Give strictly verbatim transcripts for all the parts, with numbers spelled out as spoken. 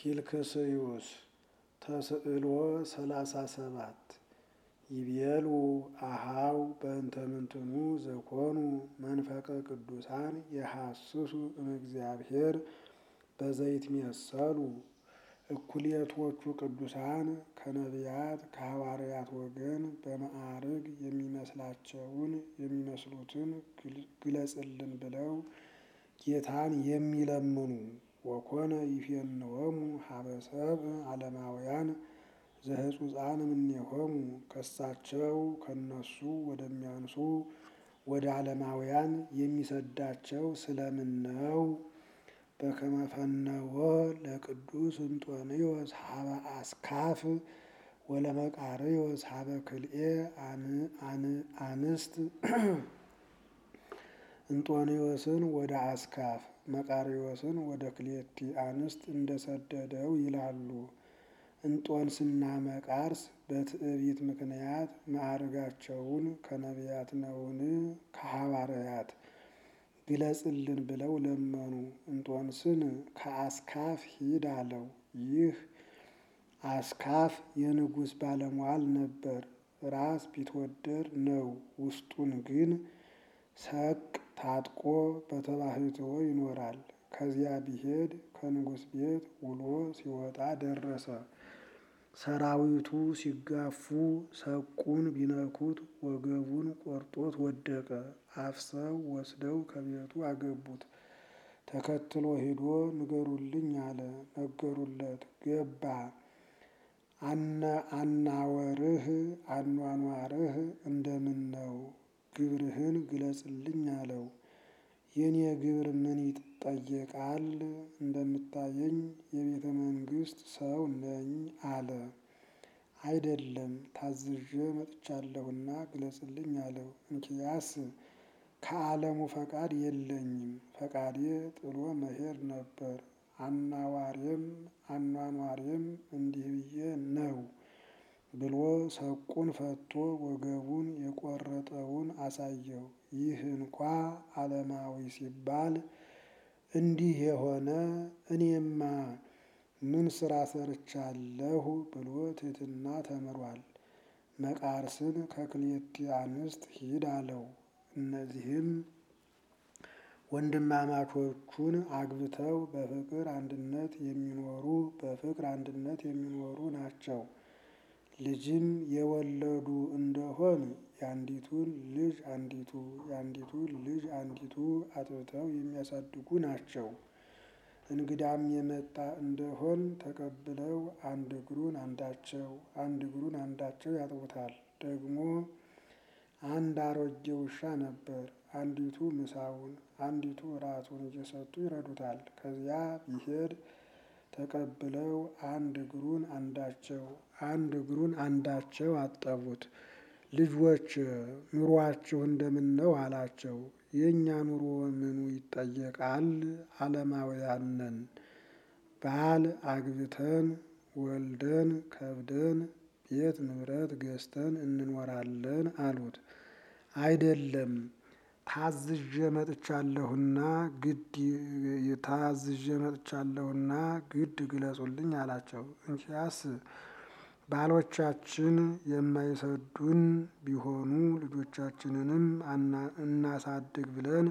ፊልክስዩስ ተስዕሎ ሰላሳ ሰባት ይቤሉ አሃው በእንተ ምንትኑ ዘኮኑ መንፈቀ ቅዱሳን የሐስሱ እምእግዚአብሔር በዘይትሜሰሉ። እኩሌቶቹ ቅዱሳን ከነቢያት ከሐዋርያት ወገን በማዕርግ የሚመስላቸውን የሚመስሉትን ግለጽልን ብለው ጌታን የሚለምኑ ወኮነ ይፌንወሙ ሀበ ሰብእ ዓለማውያን ዘህጹጻን እምኔሆሙ ከሳቸው ከነሱ ወደሚያንሱ ወደ ዓለማውያን የሚሰዳቸው ስለምን ነው? በከመ ፈነወ ለቅዱስ እንጦንዮስ ሀበ አስካፍ ወለመቃርዮስ ሀበ ክልኤ አንስት እንጦንዮስን ወደ አስካፍ መቃርዮስን ወደ ክልኤቲ አንስት እንደሰደደው ይላሉ። እንጦንስና መቃርስ በትዕቢት ምክንያት ማዕርጋቸውን ከነቢያት ነውን ከሐዋርያት ግለጽልን ብለው ለመኑ። እንጦንስን ከአስካፍ ሂድ አለው። ይህ አስካፍ የንጉሥ ባለሟል ነበር። ራስ ቢትወደድ ነው። ውስጡን ግን ሰቅ ታጥቆ በተባሕትዎ ይኖራል። ከዚያ ቢሄድ ከንጉሥ ቤት ውሎ ሲወጣ ደረሰ። ሰራዊቱ ሲጋፉ ሰቁን ቢነኩት ወገቡን ቆርጦት ወደቀ። አፍሰው ወስደው ከቤቱ አገቡት። ተከትሎ ሄዶ ንገሩልኝ አለ። ነገሩለት። ገባ። አናወርህ አኗኗርህ እንደምን ነው? ግብርህን ግለጽልኝ አለው። የኔ ግብር ምን ይጠየቃል? እንደምታየኝ የቤተ መንግሥት ሰው ነኝ አለ። አይደለም ታዝዤ መጥቻለሁና ግለጽልኝ አለው። እንኪያስ ከዓለሙ ፈቃድ የለኝም፣ ፈቃዴ ጥሎ መሄድ ነበር። አናዋሬም አኗኗሬም እንዲህ ብዬ ነው ብሎ ሰቁን ፈቶ ወገቡን የቆረጠውን አሳየው። ይህ እንኳ ዓለማዊ ሲባል እንዲህ የሆነ እኔማ ምን ስራ ሰርቻለሁ ብሎ ትሕትና ተምሯል። መቃርስን ከክልኤቲ አንስት ሂድ አለው። እነዚህም ወንድማማቾቹን አግብተው በፍቅር አንድነት የሚኖሩ በፍቅር አንድነት የሚኖሩ ናቸው። ልጅም የወለዱ እንደሆን የአንዲቱን ልጅ አንዲቱ የአንዲቱን ልጅ አንዲቱ አጥብተው የሚያሳድጉ ናቸው። እንግዳም የመጣ እንደሆን ተቀብለው አንድ እግሩን አንዳቸው አንድ እግሩን አንዳቸው ያጥቡታል። ደግሞ አንድ አሮጌ ውሻ ነበር። አንዲቱ ምሳውን አንዲቱ እራቱን እየሰጡ ይረዱታል። ከዚያ ቢሄድ ተቀብለው አንድ እግሩን አንዳቸው አንድ እግሩን አንዳቸው አጠቡት። ልጆች ኑሯችሁ እንደምን ነው አላቸው። የእኛ ኑሮ ምኑ ይጠየቃል? ዓለማውያን ነን። ባል አግብተን ወልደን ከብደን ቤት ንብረት ገዝተን እንኖራለን አሉት። አይደለም ታዝዤ መጥቻለሁና ግድ ታዝዤ መጥቻለሁና ግድ ግለጹልኝ አላቸው። እንኪያስ ባሎቻችን የማይሰዱን ቢሆኑ ልጆቻችንንም እናሳድግ ብለን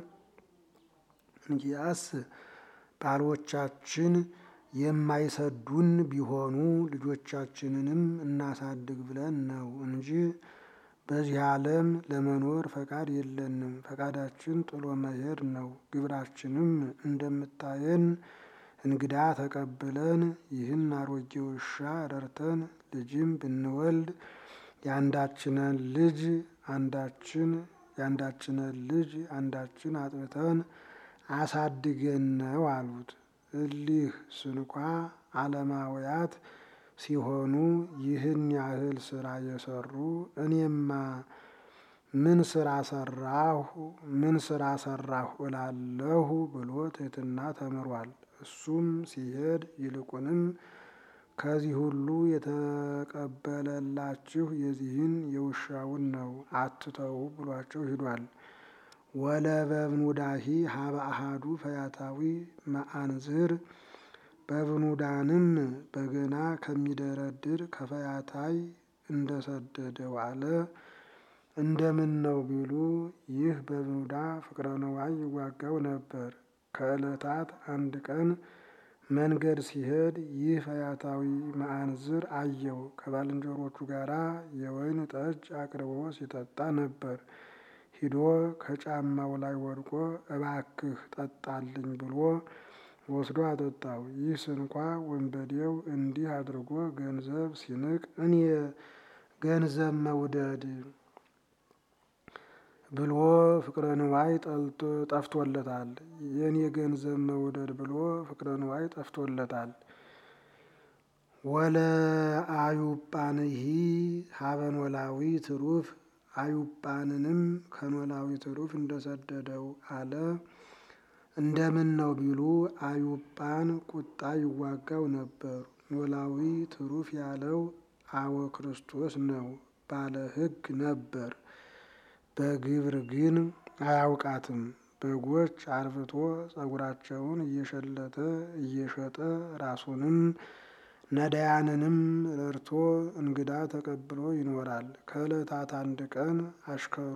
እንኪያስ ባሎቻችን የማይሰዱን ቢሆኑ ልጆቻችንንም እናሳድግ ብለን ነው እንጂ በዚህ ዓለም ለመኖር ፈቃድ የለንም። ፈቃዳችን ጥሎ መሄድ ነው። ግብራችንም እንደምታየን እንግዳ ተቀብለን ይህን አሮጌ ውሻ ረድተን ልጅም ብንወልድ የአንዳችንን ልጅ አንዳችን የአንዳችንን ልጅ አንዳችን አጥብተን አሳድገን ነው አሉት። እሊህ ስንኳ ዓለማውያት ሲሆኑ ይህን ያህል ስራ የሰሩ እኔማ ምን ስራ ሰራሁ ምን ስራ ሰራሁ እላለሁ ብሎ ትሕትና ተምሯል። እሱም ሲሄድ ይልቁንም ከዚህ ሁሉ የተቀበለላችሁ የዚህን የውሻውን ነው አትተው ብሏቸው ሂዷል። ወለበብኑዳሂ ሀበ አሃዱ ፈያታዊ መአንዝር በብኑዳንም በገና ከሚደረድር ከፈያታይ እንደሰደደው አለ። እንደምን ነው ቢሉ ይህ በብኑዳ ፍቅረ ነዋይ ይዋጋው ነበር። ከዕለታት አንድ ቀን መንገድ ሲሄድ ይህ ፈያታዊ መዓንዝር አየው። ከባልንጀሮቹ ጋራ የወይን ጠጅ አቅርቦ ሲጠጣ ነበር። ሂዶ ከጫማው ላይ ወድቆ እባክህ ጠጣልኝ ብሎ ወስዶ አጠጣው። ይህ ስንኳ ወንበዴው እንዲህ አድርጎ ገንዘብ ሲንቅ እኔ ገንዘብ መውደድ ብሎ ፍቅረ ንዋይ ጠፍቶለታል። የኔ ገንዘብ መውደድ ብሎ ፍቅረ ንዋይ ጠፍቶለታል። ወለ አዩጳንሂ ሀበ ኖላዊ ትሩፍ አዩጳንንም ከኖላዊ ትሩፍ እንደሰደደው አለ። እንደምን ነው ቢሉ አዩጳን ቁጣ ይዋጋው ነበር። ኖላዊ ትሩፍ ያለው አወ ክርስቶስ ነው፣ ባለ ሕግ ነበር። በግብር ግን አያውቃትም። በጎች አርብቶ ጸጉራቸውን እየሸለተ እየሸጠ ራሱንም ነዳያንንም ረድቶ እንግዳ ተቀብሎ ይኖራል። ከዕለታት አንድ ቀን አሽከሩ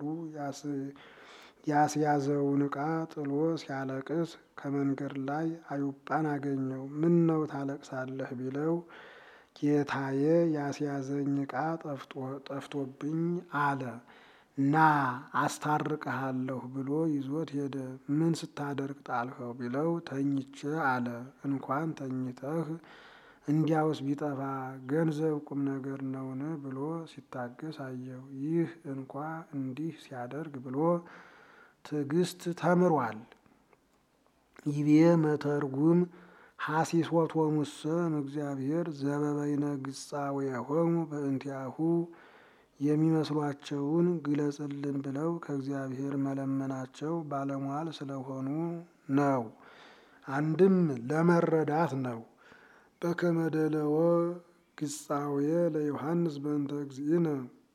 ያስያዘውን ዕቃ ጥሎ ሲያለቅስ ከመንገድ ላይ አዩጳን አገኘው። ምን ነው ታለቅሳለህ ቢለው ጌታዬ ያስያዘኝ ዕቃ ጠፍቶብኝ አለ። ና አስታርቅሃለሁ ብሎ ይዞት ሄደ። ምን ስታደርግ ጣልኸው ቢለው ተኝቼ አለ። እንኳን ተኝተህ እንዲያውስ ቢጠፋ ገንዘብ ቁም ነገር ነውን ብሎ ሲታገስ አየው። ይህ እንኳ እንዲህ ሲያደርግ ብሎ ትዕግስት ተምሯል። ይቤ መተርጉም ሐሲሶቶሙሰ እምእግዚአብሔር ዘበበይነ ግጻዌሆሙ በእንቲአሁ የሚመስሏቸውን ግለጽልን ብለው ከእግዚአብሔር መለመናቸው ባለሟል ስለሆኑ ነው። አንድም ለመረዳት ነው። በከመ ደለወ ግጻዌ ለዮሐንስ በእንተ እግዚእነ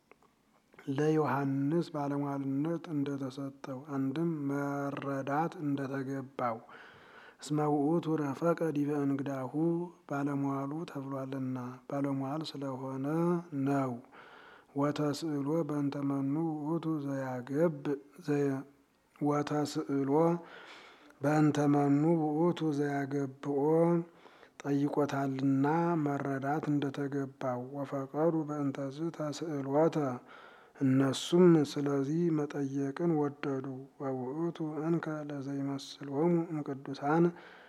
ለዮሐንስ ባለሟልነት እንደተሰጠው፣ አንድም መረዳት እንደተገባው እስመ ውእቱ ረፈቀ ዲበ እንግዳሁ ባለሟሉ ተብሏልና ባለሟል ስለሆነ ነው። ወተስእሎ በእንተ መኑ ውእቱ ዘያገብ ወተስእሎ በእንተ መኑ ውእቱ ዘያገብኦ ጠይቆታልና መረዳት እንደተገባው። ወፈቀዱ በእንተዝ ተስእሎተ እነሱም ስለዚህ መጠየቅን ወደዱ። ወውእቱ እንከ ለዘይመስሎሙ እምቅዱሳን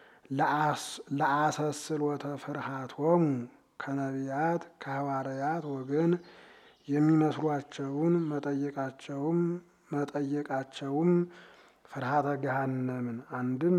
ለአሰስሎተ ፍርሃቶሙ ከነቢያት ከሐዋርያት ወገን የሚመስሏቸውን መጠየቃቸውም መጠየቃቸውም ፍርሃተ ገሃነምን አንድም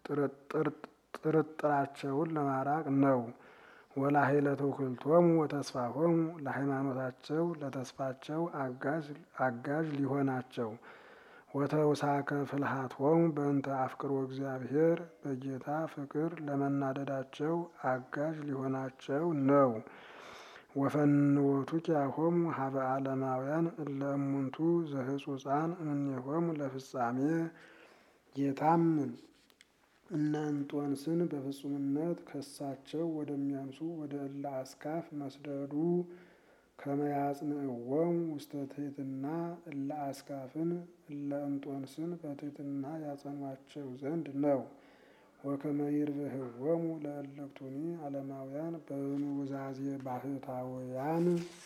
ጥርጥራቸውን ለማራቅ ነው። ወላሄለ ተውክልቶሙ ወተስፋሆሙ ለሃይማኖታቸው ለተስፋቸው አጋዥ ሊሆናቸው። ወተውሳከ ፍልሃቶሙ በእንተ አፍቅሮ እግዚአብሔር በጌታ ፍቅር ለመናደዳቸው አጋዥ ሊሆናቸው ነው። ወፈንወቱ ኪያሆሙ ሀበ ዓለማውያን እለ እሙንቱ ዘህጹፃን እምኔሆሙ ለፍጻሜ ጌታም እነ እንጦንስን በፍጹምነት ከሳቸው ወደሚያንሱ ወደ እለ አስካፍ መስደዱ ከመያጽንዕዎሙ ውስተ ትሕትና እለ አስካፍን እለ እንጦንስን በትሕትና ያጸኗቸው ዘንድ ነው። ወከመ ይርብሕዎሙ ለእለክቱኒ ዓለማውያን በኑዛዜ ባህታውያን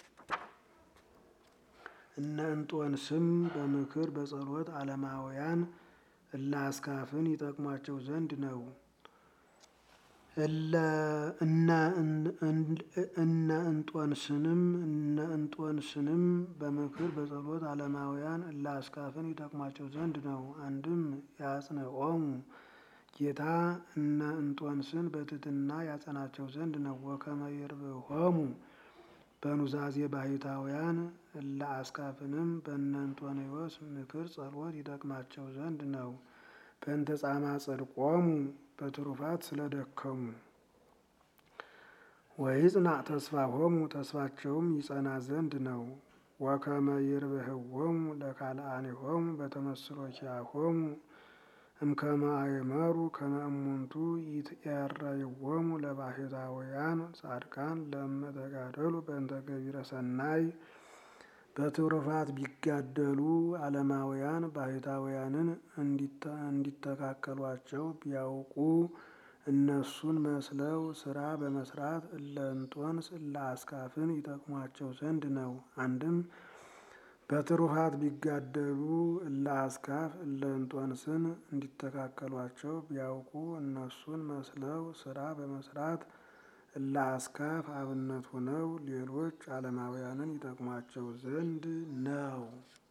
እነ እንጦንስም በምክር በጸሎት ዓለማውያን እለ አስካፍን ይጠቅሟቸው ዘንድ ነው። እነ እንጦንስንም እነ እንጦንስንም በምክር በጸሎት ዓለማውያን እለ አስካፍን ይጠቅሟቸው ዘንድ ነው። አንድም ያጽንዖሙ ጌታ እነ እንጦንስን በትሕትና ያጸናቸው ዘንድ ነው። ወከመ ይርብሖሙ በኑዛዜ ባህታውያን እለ አስካፍንም በእነ እንጦንዮስ ምክር ጸሎት ይጠቅማቸው ዘንድ ነው። በእንተ ጻማ ጽድቆሙ በትሩፋት ስለደከሙ። ወይጽናዕ ተስፋሆሙ ተስፋቸውም ይጸና ዘንድ ነው። ወከመ ይርብሕዎሙ ለካልአኒሆሙ በተመስሎ ኪያሆሙ እምከመ አእመሩ ከመ እሙንቱ ይትዔረይዎሙ ለባሕታውያን ጻድቃን ለእመ ተጋደሉ በእንተ ገቢረ ሰናይ። በትሩፋት ቢጋደሉ ዓለማውያን ባሕታውያንን እንዲተካከሏቸው ቢያውቁ እነሱን መስለው ሥራ በመስራት እለ እንጦንስ እለ አስካፍን ይጠቅሟቸው ዘንድ ነው። አንድም በትሩፋት ቢጋደሉ እለ አስካፍ እለ እንጦንስን እንዲተካከሏቸው ቢያውቁ እነሱን መስለው ሥራ በመስራት እለ አስካፍ አብነት ሆነው ሌሎች ዓለማውያንን ይጠቅሟቸው ዘንድ ነው።